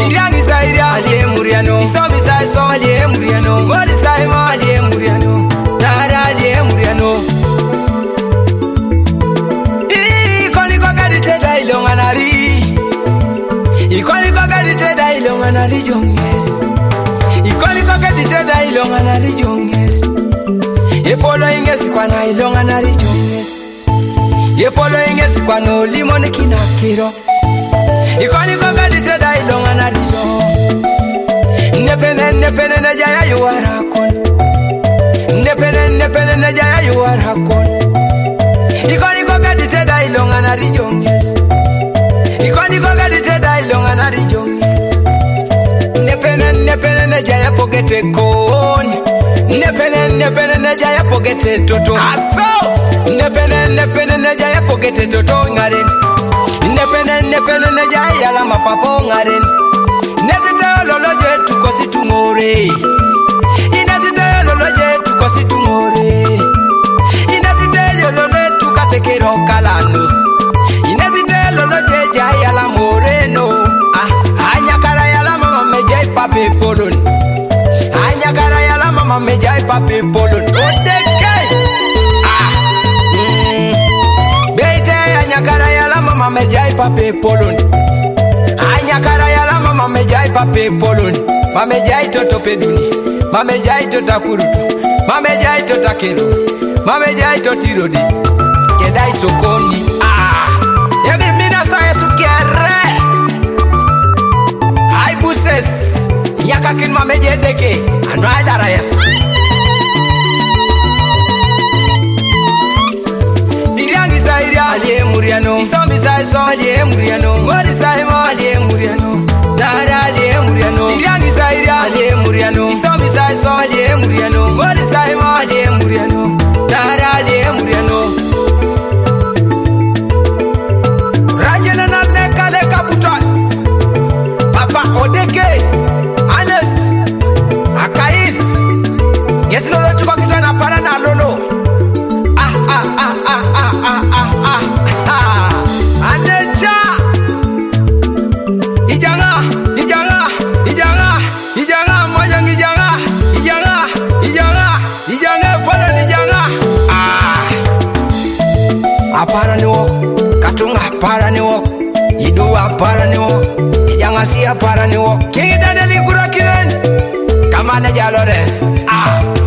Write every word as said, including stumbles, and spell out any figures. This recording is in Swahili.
Iriangi Sairia, Ali Muriano, Isomi Saiso, Ali Muriano, Mori Saima, Ali Muriano, Nara Ali Muriano. Ikoni Kokari Teda Ilonganari, Ikoni Kokari Teda Ilonganari Jonges, Ikoni Kokari Teda Ilonganari Jonges, Epolo Inges Kwana Ilonganari Jonges, Epolo Inges Kwano Limoni Kinakiro. Ikoni Kokari Teda Ilonganari Jonges. Nepene nepene na jaya you are hakon. Nepene nepene na jaya you are hakon. Ikoni Kokari Teda Ilonganari Jonges. Ikoni Kokari Teda Ilonganari Jonges. Nepene nepene na jaya pogete kon. Nepene nepene na jaya pogete toto. Aso. Nepene nepene na jaya pogete toto ngaren. Nepene nepene na jaya la mapapo ngaren. Nezita loloje tukosi tumore. Inazita loloje tukosi tumore. Inazita loloje tukatekero kalano. Inazita loloje jaya la moreno. Ah, anyakara ya la mama mejai pape polon. Anyakara ya la mama mejai pape polon. Odeke. Ah. Mm. Beite anyakara ya la mama mejai pape polon. Anyakara ya la mama mejai pape polon. Mame jai toto peduni. Mame jai tota kurutu. Mame jai tota keru. Mame jai totirodi. Kedai sokoni. Ah. Yebi mina so yesu kere. Hai buses. Nyakakin mame jai deke. Ano aidara yesu. Iriangi Sairia, Ali Muriano, Isomi Saiso, Ali Muriano, Mori Saima, Ali Muriano, Nara Ali Muriano, Iriangi Sairia, Ali Muriano, Isomi Saiso, Ali Muriano, Mori Saima, Ali Muriano, Nara Ali Muriano. Rajana na nekale kaputa. Papa Odeke, Honest, Akais. Yes lolo tuko kitana para na lolo. Ah ah ah ah ah ah ah ah. Anecha. Ijanga, ijanga, ijanga, ijanga moja ijanga, ijanga, ijanga, ijanga pole ijanga. Ah. Apara ni wo, katunga apara ni wo, idu apara ni wo, ijanga si apara ni wo. King Daniel Kurakiren, Kamane Jalores. Ah.